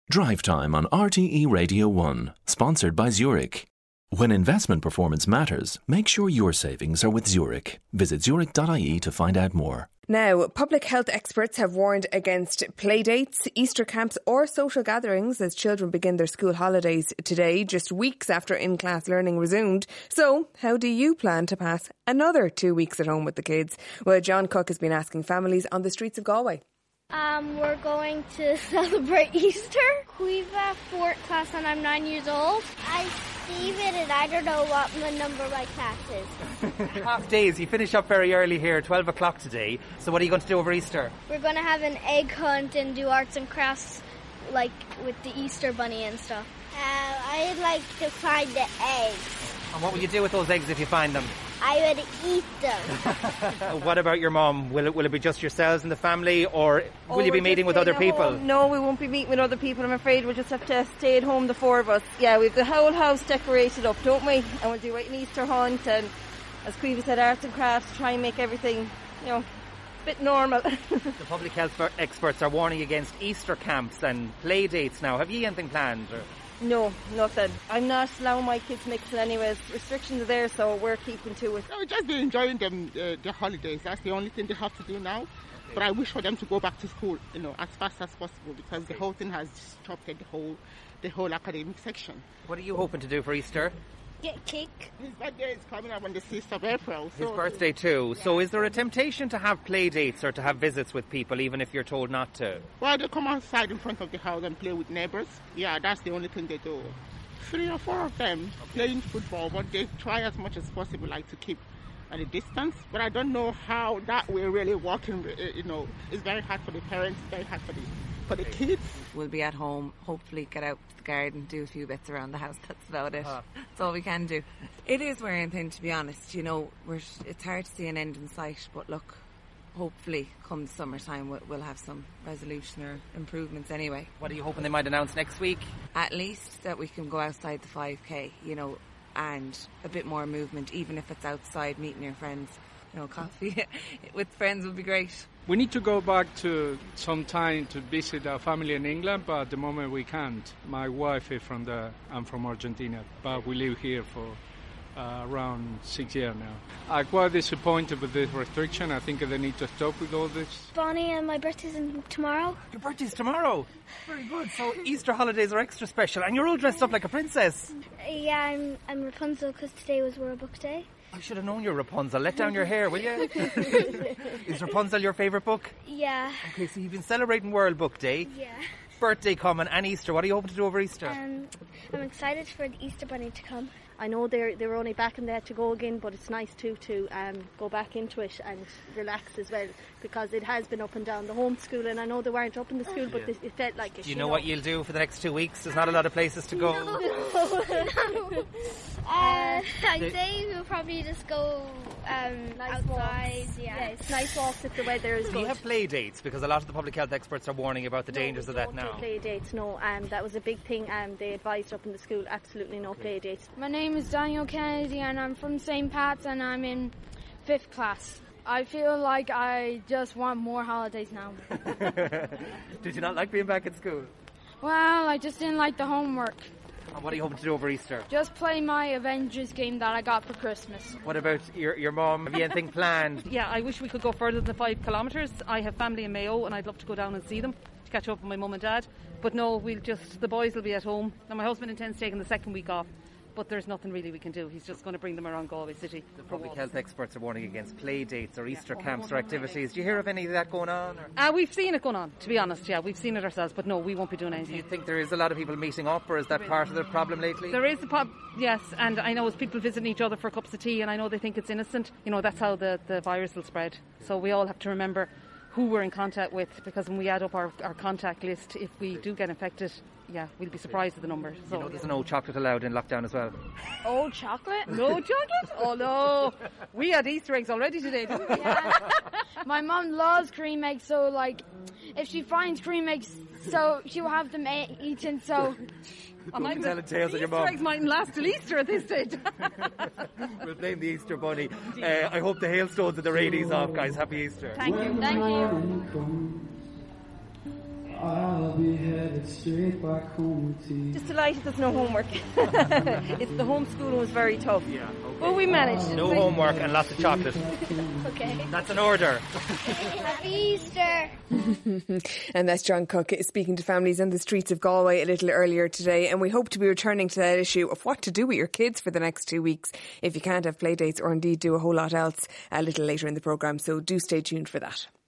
Drive Time on RTE Radio 1, sponsored by Zurich. When investment performance matters, make sure your savings are with Zurich. Visit zurich.ie to find out more. Now, public health experts have warned against playdates, Easter camps or social gatherings as children begin their school holidays today, just weeks after in-class learning resumed. So, how do you plan to pass another 2 weeks at home with the kids? Well, John Cook has been asking families on the streets of Galway. We're going to celebrate Easter. We've 4th class and I'm 9 years old. I'm Stephen and I don't know what my number of my class is. Half days, you finish up very early here, 12 o'clock today. So what are you going to do over Easter? We're going to have an egg hunt and do arts and crafts like with the Easter bunny and stuff. I'd like to find the eggs. And what will you do with those eggs if you find them? I would eat them. What about your mum? Will it be just yourselves and the family, or will you be meeting with other people? No, we won't be meeting with other people, I'm afraid. We'll just have to stay at home, the four of us. Yeah, we've the whole house decorated up, don't we? And we'll do an Easter hunt and, as Creevy said, arts and crafts, try and make everything, a bit normal. The public health experts are warning against Easter camps and play dates now. Have you anything planned? Or? No, nothing. I'm not allowing my kids mixing anyways. Restrictions are there, so we're keeping to it. No, just be enjoying them, the holidays. That's the only thing they have to do now. Okay. But I wish for them to go back to school, as fast as possible, because the whole thing has disrupted the whole academic section. What are you hoping to do for Easter? Get cake. His birthday is coming up on the 6th of April. His birthday too. Yeah. So is there a temptation to have play dates or to have visits with people, even if you're told not to? Well, they come outside in front of the house and play with neighbours. Yeah, that's the only thing they do. 3 or 4 of them playing football, but they try as much as possible to keep at a distance. But I don't know how that will really work. It's very hard for the parents, very hard for the kids. We'll be at home, hopefully get out to the garden, do a few bits around the house. That's about it. That's all we can do. It is wearing thin, to be honest. It's hard to see an end in sight, but look, hopefully come the summertime we'll have some resolution or improvements anyway. What are you hoping they might announce next week? At least that we can go outside the 5k, and a bit more movement, even if it's outside meeting your friends. Coffee with friends would be great. We need to go back to some time to visit our family in England, but at the moment we can't. My wife is I'm from Argentina, but we live here for around 6 years now. I'm quite disappointed with this restriction. I think they need to stop with all this. Bonnie, and my birthday's tomorrow. Your birthday's tomorrow? Very good. So Easter holidays are extra special, and you're all dressed up like a princess. Yeah, I'm Rapunzel because today was World Book Day. I should have known you're Rapunzel. Let down your hair, will you? Is Rapunzel your favourite book? Yeah. Okay, so you've been celebrating World Book Day. Yeah. Birthday coming and Easter. What are you hoping to do over Easter? I'm excited for the Easter Bunny to come. I know they're only back in there to go again, but it's nice too to go back into it and relax as well, because it has been up and down the homeschool, and I know they weren't up in the school, but it felt like it. Do you know what you'll do for the next 2 weeks? There's not a lot of places to go. No. I'd say we'll probably just go nice outside. Walks. Yeah, it's nice walks if the weather is good. Do you have play dates? Because a lot of the public health experts are warning about the dangers of that now. No play dates, no. That was a big thing. They advised up in the school, absolutely no play dates. My name is Daniel Kennedy and I'm from St. Pat's and I'm in 5th class. I feel like I just want more holidays now. Did you not like being back at school? Well, I just didn't like the homework. And what are you hoping to do over Easter? Just play my Avengers game that I got for Christmas. What about your mum? Have you anything planned? Yeah, I wish we could go further than 5 kilometres. I have family in Mayo and I'd love to go down and see them to catch up with my mum and dad. But no, the boys will be at home. And my husband intends taking the 2nd week off. But there's nothing really we can do. He's just going to bring them around Galway City. The public health experts are warning against play dates or Easter camps or activities. Do you hear of any of that going on? We've seen it going on, to be honest. Yeah, we've seen it ourselves. But no, we won't be doing anything. Do you think there is a lot of people meeting up, or is that part of the problem lately? There is yes. And I know it's people visiting each other for cups of tea, and I know they think it's innocent. That's how the virus will spread. So we all have to remember who we're in contact with, because when we add up our contact list, if we do get infected, we'll be surprised at the number. So there's no chocolate allowed in lockdown as well. Oh, chocolate? No chocolate? Oh no, we had Easter eggs already today, didn't we? Yeah. My mum loves cream eggs, so if she finds cream eggs, so she'll have them eaten. So I'm telling tales of your mum. Easter eggs mightn't last till Easter at this stage. We'll blame the Easter bunny. I hope the hailstones and the rain ease off, guys. Happy Easter. Thank you. I'll be headed straight back home with tea. Just delighted there's no homework. It's the homeschooling was very tough. Yeah, okay. But we managed. No homework and lots of chocolate. Okay. That's an order. Happy Easter. And that's John Cook speaking to families on the streets of Galway a little earlier today. And we hope to be returning to that issue of what to do with your kids for the next 2 weeks if you can't have play dates or indeed do a whole lot else a little later in the programme. So do stay tuned for that.